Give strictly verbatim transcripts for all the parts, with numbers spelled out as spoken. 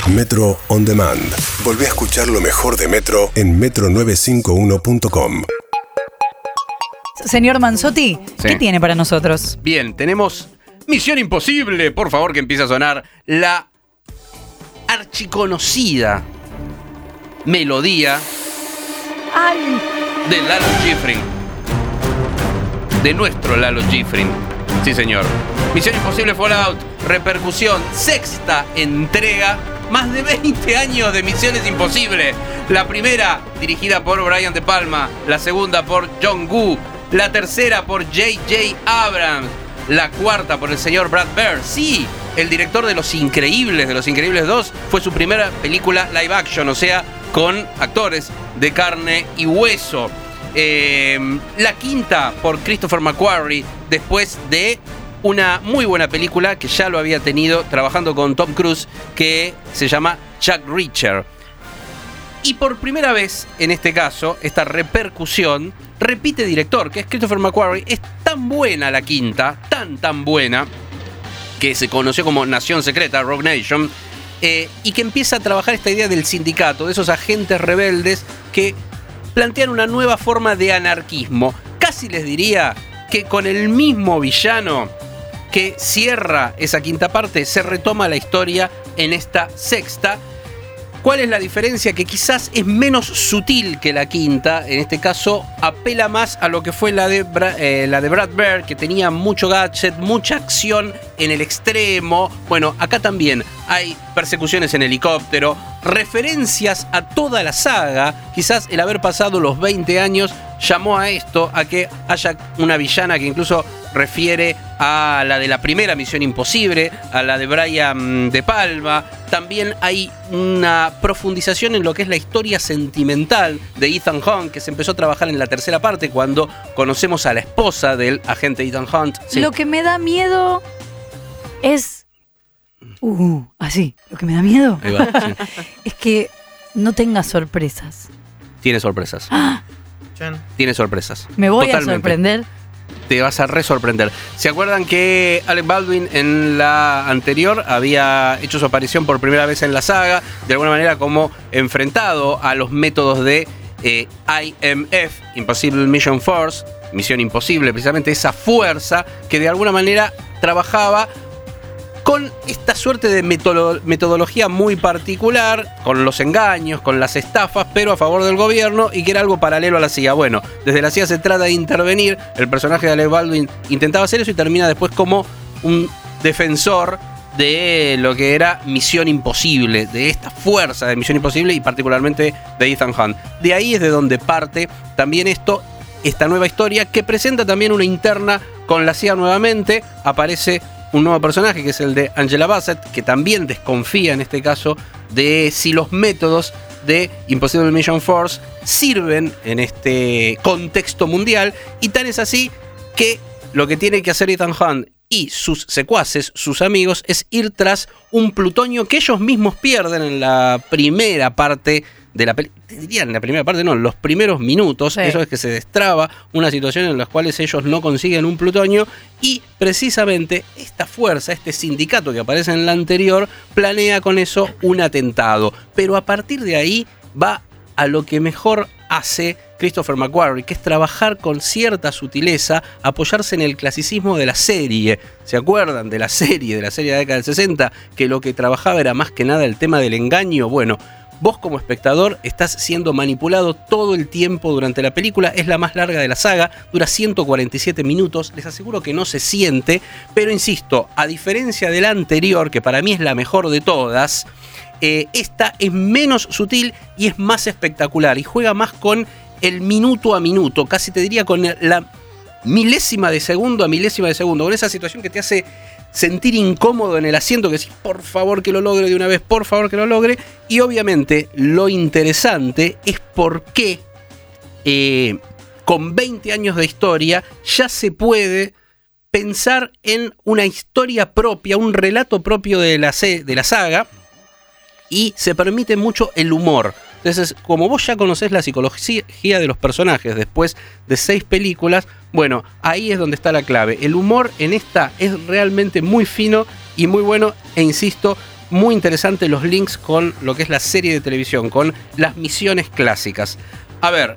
Metro On Demand. Volvé a escuchar lo mejor de Metro en metro novecientos cincuenta y uno punto com. Señor Manzotti, Sí. ¿qué tiene para nosotros? Bien, tenemos Misión Imposible, por favor, que empiece a sonar la archiconocida melodía ¡Ay! de Lalo Schifrin. De nuestro Lalo Schifrin. Sí, señor. Misión Imposible Fallout, repercusión, sexta entrega, más de veinte años de Misiones Imposibles. La primera dirigida por Brian De Palma, la segunda por John Woo, la tercera por J J Abrams, la cuarta por el señor Brad Bird. Sí, el director de Los Increíbles, de Los Increíbles dos, fue su primera película live action, o sea, con actores de carne y hueso. Eh, la quinta por Christopher McQuarrie, después de una muy buena película que ya lo había tenido trabajando con Tom Cruise, que se llama Jack Reacher. Y por primera vez, en este caso, esta repercusión, repite director, que es Christopher McQuarrie. Es tan buena la quinta, tan tan buena, que se conoció como Nación Secreta, Rogue Nation, eh, y que empieza a trabajar esta idea del sindicato, de esos agentes rebeldes que plantean una nueva forma de anarquismo. Casi les diría que con el mismo villano que cierra esa quinta parte, se retoma la historia en esta sexta. ¿Cuál es la diferencia? Que quizás es menos sutil que la quinta. En este caso apela más a lo que fue la de, Bra- eh, la de Brad Bird, que tenía mucho gadget, mucha acción en el extremo. Bueno, acá también hay persecuciones en helicóptero, referencias a toda la saga. Quizás el haber pasado los veinte años llamó a esto, a que haya una villana que incluso refiere a la de la primera Misión Imposible, a la de Brian De Palma. También hay una profundización en lo que es la historia sentimental de Ethan Hunt, que se empezó a trabajar en la tercera parte cuando conocemos a la esposa del agente Ethan Hunt. Sí. Lo que me da miedo es... Uh, así, lo que me da miedo Ahí va, sí. es que no tenga sorpresas. Tiene sorpresas. ¡Ah! Tiene sorpresas. Me voy Totalmente. a sorprender. Te vas a re sorprender. ¿Se acuerdan que Alec Baldwin en la anterior había hecho su aparición por primera vez en la saga, de alguna manera como enfrentado a los métodos de eh, I M F, Impossible Mission Force, Misión Imposible, precisamente esa fuerza que de alguna manera trabajaba con esta suerte de metolo- metodología muy particular, con los engaños, con las estafas, pero a favor del gobierno, y que era algo paralelo a la C I A. Bueno, desde la C I A se trata de intervenir, el personaje de Alec Baldwin intentaba hacer eso y termina después como un defensor de lo que era Misión Imposible, de esta fuerza de Misión Imposible y particularmente de Ethan Hunt. De ahí es de donde parte también esto, esta nueva historia, que presenta también una interna con la C I A nuevamente. Aparece un nuevo personaje que es el de Angela Bassett, que también desconfía en este caso de si los métodos de Impossible Mission Force sirven en este contexto mundial, y tan es así que lo que tiene que hacer Ethan Hunt y sus secuaces, sus amigos, es ir tras un plutonio que ellos mismos pierden en la primera parte de la película. Dirían en la primera parte, no, en los primeros minutos. Sí. Eso es que se destraba una situación en la cual ellos no consiguen un plutonio, y precisamente esta fuerza, este sindicato que aparece en la anterior, planea con eso un atentado. Pero a partir de ahí va a lo que mejor hace Christopher McQuarrie, que es trabajar con cierta sutileza, apoyarse en el clasicismo de la serie. ¿Se acuerdan de la serie, de la serie de la década del sesenta? Que lo que trabajaba era más que nada el tema del engaño. Bueno, vos como espectador estás siendo manipulado todo el tiempo durante la película. Es la más larga de la saga, dura ciento cuarenta y siete minutos. Les aseguro que no se siente, pero insisto, a diferencia de la anterior, que para mí es la mejor de todas, eh, esta es menos sutil y es más espectacular, y juega más con el minuto a minuto, casi te diría con la milésima de segundo a milésima de segundo, con esa situación que te hace sentir incómodo en el asiento, que decís, por favor que lo logre de una vez, por favor que lo logre. Y obviamente lo interesante es por qué eh, con veinte años de historia ya se puede pensar en una historia propia, un relato propio de la, de la saga, y se permite mucho el humor. Entonces, como vos ya conocés la psicología de los personajes después de seis películas, bueno, ahí es donde está la clave. El humor en esta es realmente muy fino y muy bueno, e insisto, muy interesante los links con lo que es la serie de televisión, con las misiones clásicas. A ver,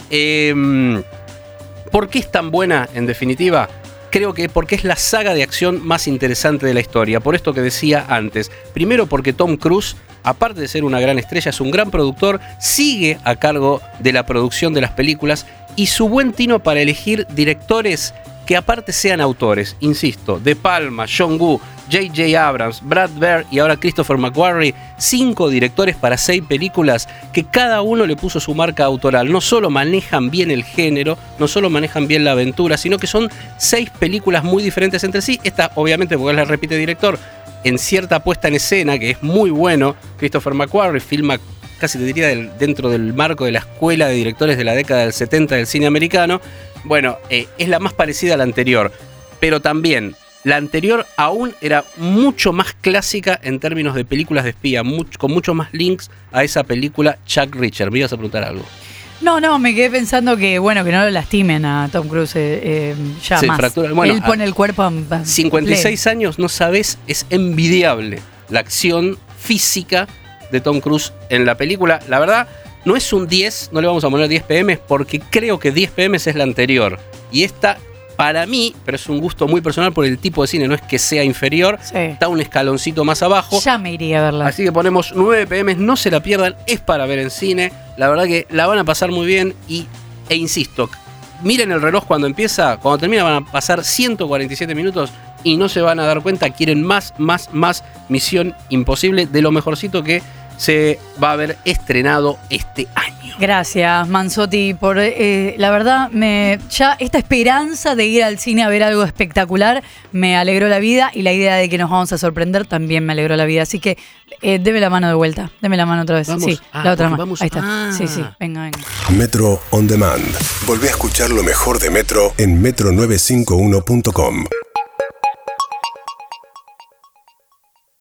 eh, ¿por qué es tan buena en definitiva? Creo que porque es la saga de acción más interesante de la historia, por esto que decía antes. Primero porque Tom Cruise, aparte de ser una gran estrella, es un gran productor, sigue a cargo de la producción de las películas y su buen tino para elegir directores que aparte sean autores. Insisto, De Palma, John Woo, J J Abrams, Brad Bird y ahora Christopher McQuarrie, cinco directores para seis películas que cada uno le puso su marca autoral. No solo manejan bien el género, no solo manejan bien la aventura, sino que son seis películas muy diferentes entre sí. Esta, obviamente, porque la repite director, en cierta puesta en escena, que es muy bueno. Christopher McQuarrie filma, casi te diría, del, dentro del marco de la escuela de directores de la década del setenta del cine americano. Bueno, eh, es la más parecida a la anterior, pero también la anterior aún era mucho más clásica en términos de películas de espía, mucho, con muchos más links a esa película Jack Reacher. Me ibas a preguntar algo. No, no, me quedé pensando que, bueno, que no lo lastimen a Tom Cruise eh, eh, ya Se más. fractura, bueno, él pone el cuerpo a, a cincuenta y seis pleno. años, no sabes, es envidiable la acción física de Tom Cruise en la película. La verdad, no es un diez, no le vamos a poner diez P M porque creo que diez P M es la anterior. Y esta, para mí, pero es un gusto muy personal por el tipo de cine, no es que sea inferior, Sí. está un escaloncito más abajo. Ya me iría a verla. Así que ponemos nueve P M, no se la pierdan, es para ver en cine. La verdad que la van a pasar muy bien y, e insisto, miren el reloj cuando empieza, cuando termina van a pasar ciento cuarenta y siete minutos y no se van a dar cuenta, quieren más, más, más Misión Imposible, de lo mejorcito que se va a haber estrenado este año. Gracias, Manzotti, por eh, la verdad, me ya esta esperanza de ir al cine a ver algo espectacular me alegró la vida y la idea de que nos vamos a sorprender también me alegró la vida. Así que eh, deme la mano de vuelta, deme la mano otra vez. Vamos. Sí, Ah, la otra porque mano. vamos- Ahí está. Ah. Sí, sí, venga, venga. Metro On Demand. Volvé a escuchar lo mejor de Metro en metro novecientos cincuenta y uno punto com.